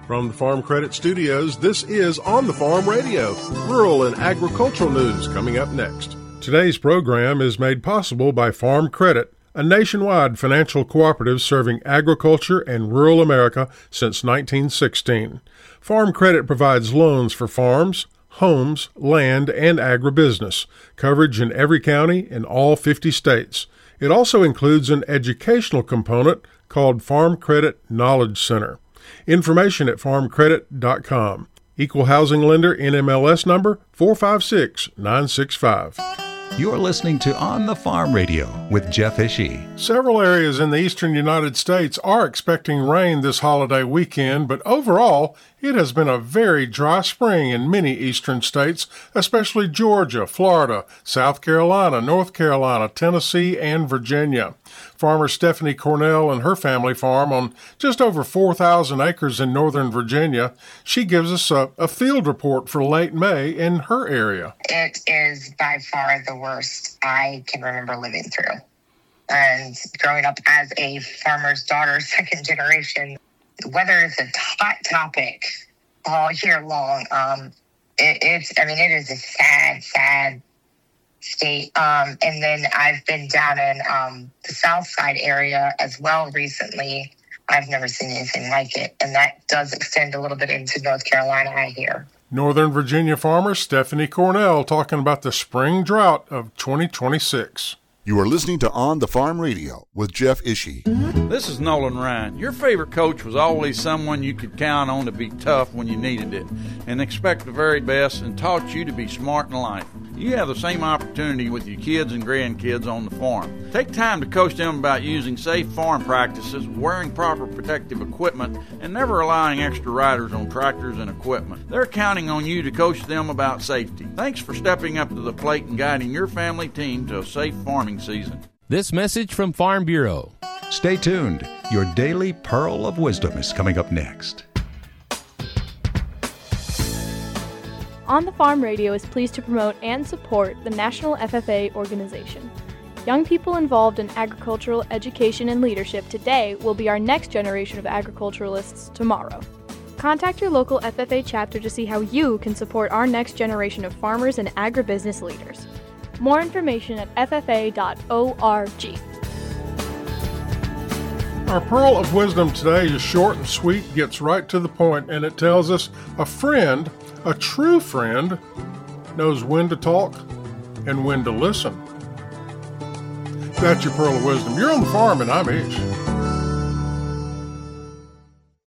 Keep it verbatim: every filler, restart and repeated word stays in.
From the Farm Credit Studios, this is On the Farm Radio, rural and agricultural news coming up next. Today's program is made possible by Farm Credit, a nationwide financial cooperative serving agriculture and rural America since nineteen sixteen. Farm Credit provides loans for farms, homes, land, and agribusiness, coverage in every county in all fifty states. It also includes an educational component called Farm Credit Knowledge Center. Information at farm credit dot com. Equal housing lender, N M L S number four five six nine six five. You're listening to On the Farm Radio with Jeff Ishii. Several areas in the eastern United States are expecting rain this holiday weekend, but overall, it has been a very dry spring in many eastern states, especially Georgia, Florida, South Carolina, North Carolina, Tennessee, and Virginia. Farmer Stephanie Cornell and her family farm on just over four thousand acres in northern Virginia. She gives us a, a field report for late May in her area. It is by far the worst I can remember living through. And growing up as a farmer's daughter, second generation, weather is a hot topic all year long. Um, it, it's, I mean, it is a sad, sad state. Um, and then I've been down in um, the South Side area as well recently. I've never seen anything like it. And that does extend a little bit into North Carolina, I hear. Northern Virginia farmer Stephanie Cornell talking about the spring drought of twenty twenty-six. You are listening to On the Farm Radio with Jeff Ishii. This is Nolan Ryan. Your favorite coach was always someone you could count on to be tough when you needed it and expect the very best, and taught you to be smart in life. You have the same opportunity with your kids and grandkids on the farm. Take time to coach them about using safe farm practices, wearing proper protective equipment, and never allowing extra riders on tractors and equipment. They're counting on you to coach them about safety. Thanks for stepping up to the plate and guiding your family team to a safe farming season. This message from Farm Bureau. Stay tuned. Your daily pearl of wisdom is coming up next. On the Farm Radio is pleased to promote and support the National F F A organization. Young people involved in agricultural education and leadership today will be our next generation of agriculturalists tomorrow. Contact your local F F A chapter to see how you can support our next generation of farmers and agribusiness leaders. More information at f f a dot org. Our pearl of wisdom today is short and sweet, gets right to the point, and it tells us a friend, a true friend, knows when to talk and when to listen. That's your pearl of wisdom. You're on the farm, and I'm Ish.